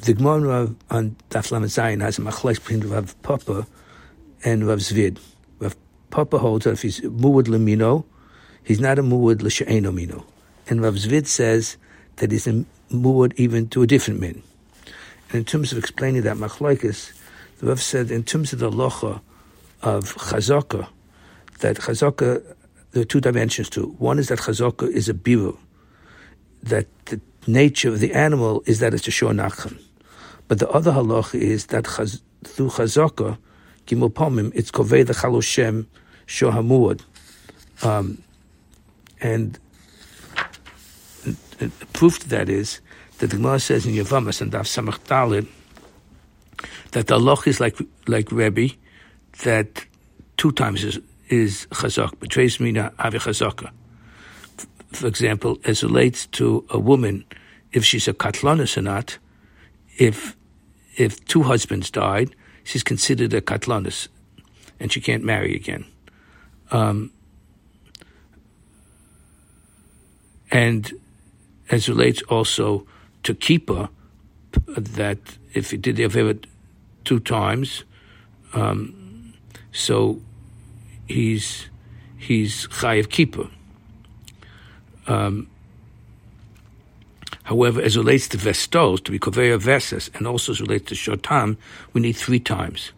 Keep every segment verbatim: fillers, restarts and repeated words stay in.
the Gemara on Daf Lamed Zayin has a machlokes between Rav Papa and Rav Zvid. Rav Papa holds that if he's muad lemino, he's not a muad l'she'eno mino. And Rav Zvid says that he's a muad even to a different min. And in terms of explaining that machlokes, the Rav said in terms of the locha of chazaka, that chazaka, there are two dimensions to it. One is that chazaka is a biru, that the nature of the animal is that it's a shor nachan. But the other halacha is that chaz, through chazaka, gimel pomim, it's kovei the chaloshem shor hamuad. Um, and, and, and the proof to that is that the Gemara says in Yavamas and Daf Samach Daled that the halacha is like like Rebbe, that two times is is chazak, betrays mina avi chazaka. For example, as relates to a woman, if she's a katlanis or not, if if two husbands died, she's considered a katlanis, and she can't marry again. Um, and as relates also to kippah, that if he did the avera two times, um, so he's he's chayav kippah. Um, however, as relates to vestos, to be koveya vesses, and also as relates to shotam, we need three times.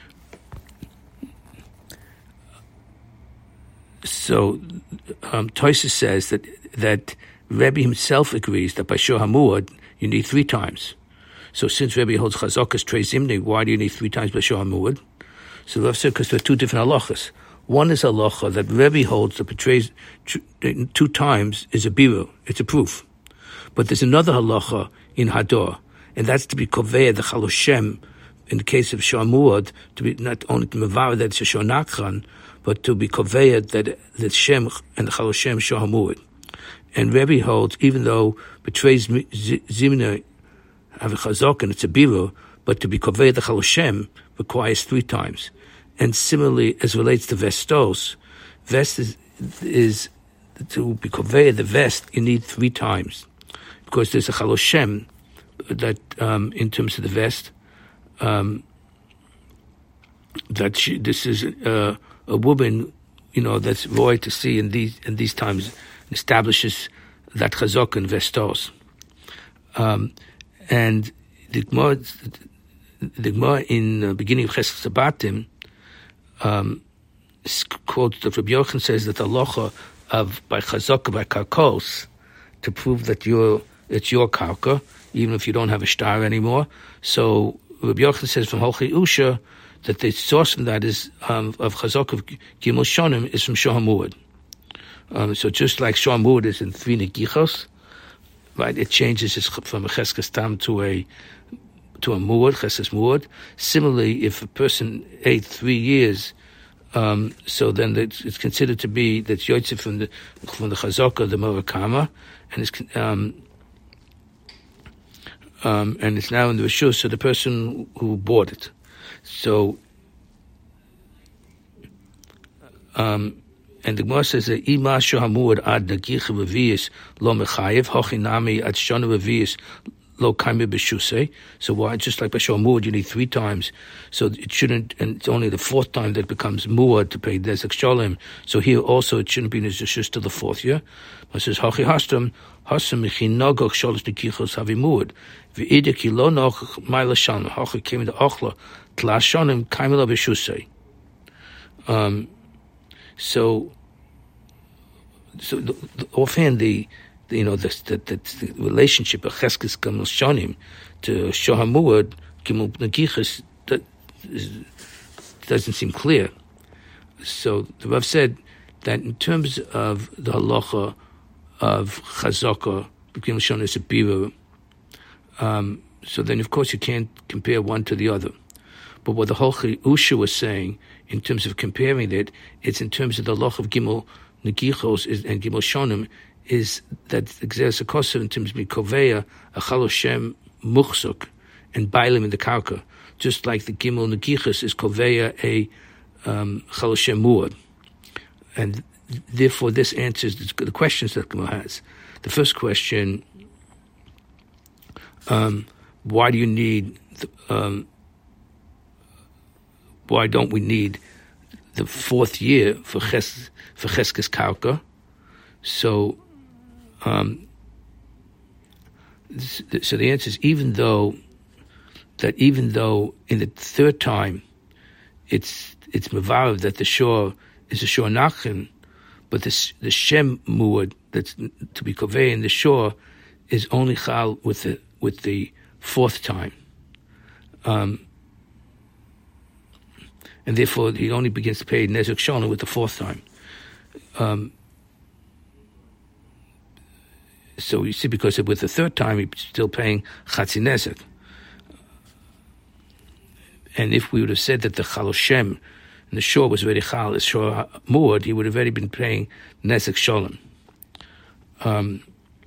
So um, Tosfos says that that Rebbe himself agrees that by shor hamuad you need three times. So since Rebbe holds chazakas trei zimni, why do you need three times by shor hamuad? So Rav said because there are two different halachas. One is a halacha that Rebbe holds that betrays two times is a biru, it's a proof. But there's another halacha in Hador, and that's to be koveh the chaloshem in the case of shor hamuad, to be not only to mevar that it's a shor nachran, but to be koveh that the shem and the chaloshem shor hamuad. And Rebbe holds, even though betrays zimna have a chazok and it's a biru, but to be koveh the chaloshem requires three times. And similarly, as relates to vestos, vest is, is to be koveh the vest, you need three times. Because there's a chaloshem that, um, in terms of the vest, um, that she, this is uh, a woman, you know, that's roy to see in these in these times, establishes that chazok and vestos. Um, and the Gemara, the Gemara in the beginning of Chesed Sabatim, Um, quotes that Rabbi Yochanan says that the halacha of by chazaka by karkos to prove that you're it's your karka, even if you don't have a star anymore. So Rabbi Yochanan says from Holchi Usha that the source from that is um, of chazaka of gimel shonim is from shor hamuad. Um, so just like shor hamuad is in three negichos, right? It changes from a cheskes tam to a to a muad, chesed muad. Similarly, if a person ate three years, um, so then it's, it's considered to be that's yotze from the from the chazaka, the morakama, and it's um, um, and it's now in the reshus, so the person who bought it. So, um, and the Gemara says that ima shor hamuad ad nagicha revius lo mechayev hochinami ad shana revius lo kaime b'shusei. So why, just like by shor hamuad, you need three times. So it shouldn't, and it's only the fourth time that it becomes muad to pay desek sholem. So here also it shouldn't be nishus to the fourth year. It says hachi hastam hasam mechinogoch sholosh negichos havi muad v'idek ki lo noch ma'ila shalom hachi came to ochla tla shonim kaime lo b'shusei. Um. So, so the, the, offhand the. You know, the, the, the, the relationship of Cheskes Gimel Shonim to Shor Hamuad Gimel Negichas that is, doesn't seem clear. So the Rav said that in terms of the halacha of Chazaka, Gimel Shonim is a biru. Um, so then, of course, you can't compare one to the other. But what the Holchi Usha was saying in terms of comparing it, it's in terms of the halacha of Gimel Negichos and Gimel Shonim, is that exerts a kosev in terms of mikoveya a chaloshem muchsuk and bailim in the karka, just like the gimel negichas is koveya a um, chaloshem muad, and therefore this answers the questions that Gemara has. The first question: um, why do you need, um, why don't we need the fourth year for ches, for cheskes karka? So, um, so the answer is even though that even though in the third time it's it's mevav that the shor is a shor nachin, but the the shem muad that's to be kovei in the shor is only chal with the with the fourth time, um, and therefore he only begins to pay nezek shona with the fourth time. Um, so you see, because with the third time he's still paying chatzi nezek. And if we would have said that the Chaloshem and the shor was already Chal, the shor Muad, he would have already been paying Nezek Sholem. Um,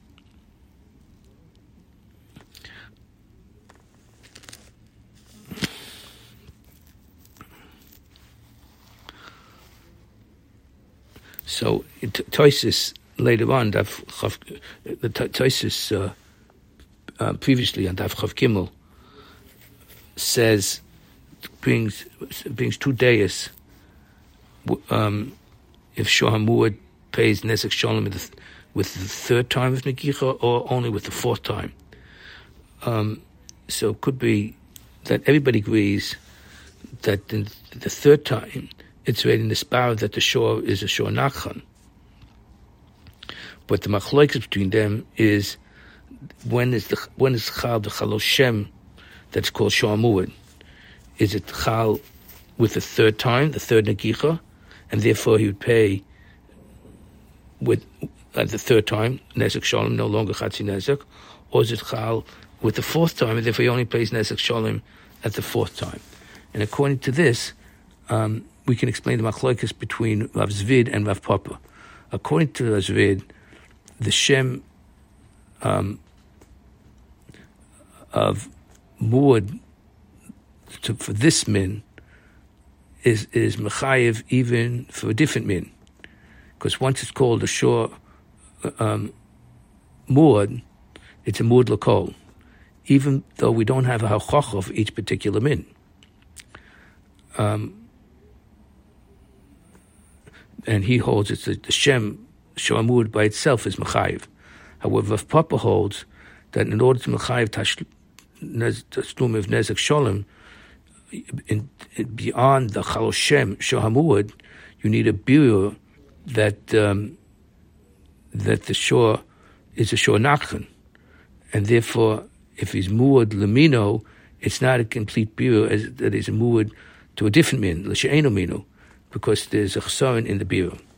so, Toisis later on, the Toisis uh, uh, previously on Daf Chav Gimel says, brings brings two days. Um, if Shor HaMuad pays Nezek Sholem with the, with the third time of Negicha or only with the fourth time. Um, so it could be that everybody agrees that in the third time it's already in the spar that the Shor is a Shor Nachan. But the machlokes between them is when is the when is Chal the Chaloshem that's called Shor HaMuad. Is it chal with the third time, the third negicha, and therefore he would pay with uh, the third time nezek sholem, no longer chatzi nezek, or is it chal with the fourth time, and therefore he only pays nezek sholem at the fourth time? And according to this, um, we can explain the machlokes between Rav Zvid and Rav Papa. According to Rav Zvid, the shem um, of muad To, for this min is is mechayev even for a different min, because once it's called a shor um, muad, it's a muad lakol, even though we don't have a halacha of each particular min. Um, and he holds it's the, the shem shor muad by itself is mechayev. However, if Papa holds that in order to mechayev tashlum of nezek sholem, In, in, beyond the Chaloshem Shor HaMuad, you need a birur that um, that the shor is a shor nachan, and therefore, if he's muad lemino, it's not a complete birur as that is a muad to a different min l'she'eno mino, because there's a chesaron in the birur.